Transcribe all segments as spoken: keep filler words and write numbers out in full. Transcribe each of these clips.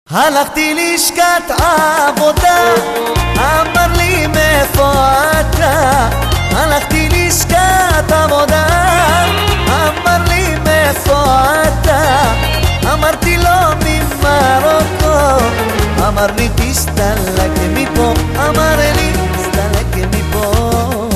הלכתי לשכת עבודה, אמר לי מאיפה אתה. הלכתי לשכת עבודה, אמר לי מאיפה אתה. אמרתי לו ממרוקו, אמר לי תסתלק מפה, אמר לי תסתלק מפה.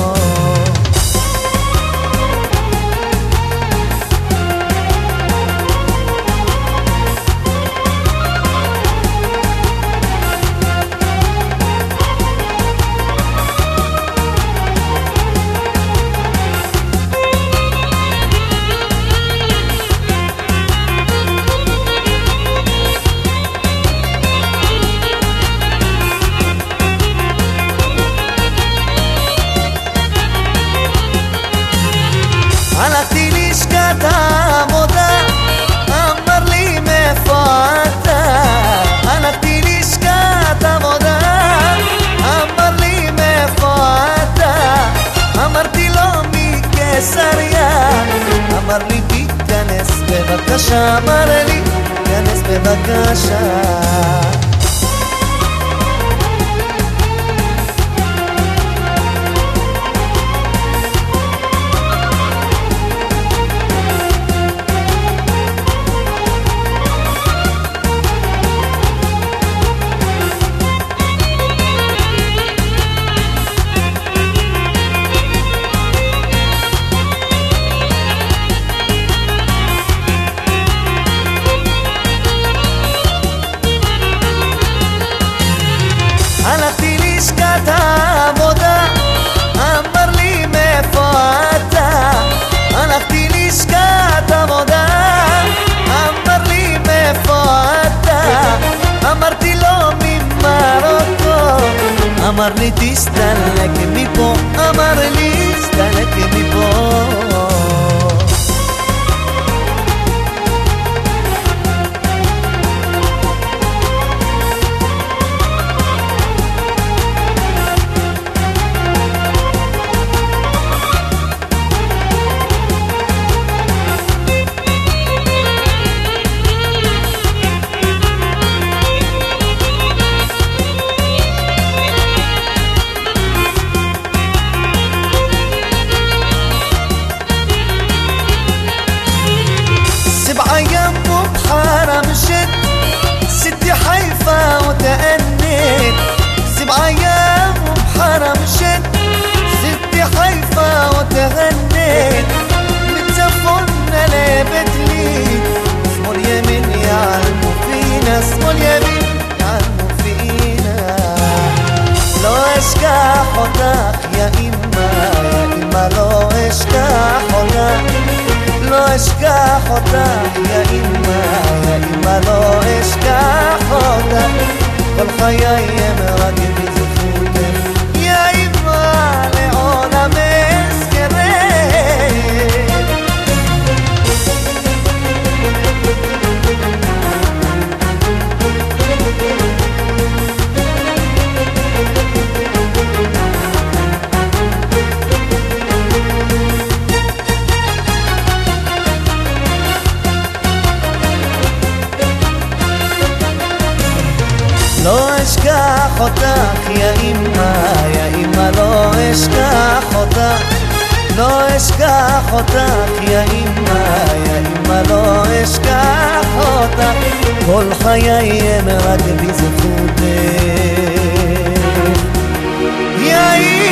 הלכתי לשכת העבודה, אמר לי מאיפה אתה. הלכתי לשכת עבודה, אמר לי מאיפה אתה. אמרתי לו מקיסריה, אמר לי תיכנס בבקשה, אמר לי תיכנס בבקשה. הלכתי לשכת העבודה, אמר לי מאיפה אתה. הלכתי לשכת עבודה, אמר לי מאיפה אתה. אמרתי לו ממרוקו, אמר לי תסתלק מפה, אמר לי תסתלק מפה. سبع أيام وبحارة مشيت، ستي حيفا وتأنيت. سبع أيام وبحارة مشيت، ستي حيفا وتغنيت. متزفرنا لابت لي اسمه اليمين يعلموا فينا، اسمه اليمين يعلموا فينا. لو أشكح حدك يا إما، يا إما لو أشكح حدك، לא אשכח אותך יא אמא, יא אמא לא אשכח אותך. כל חיי הם רק בזכותך יא אמא לעולם אזכרך. לא אשכח אותך יא אמא, יא אמא לא אשכח אותך. לא אשכח אותך יא אמא, יא אמא לא אשכח אותך. כל חיי הם רק בזכותך יא אמא.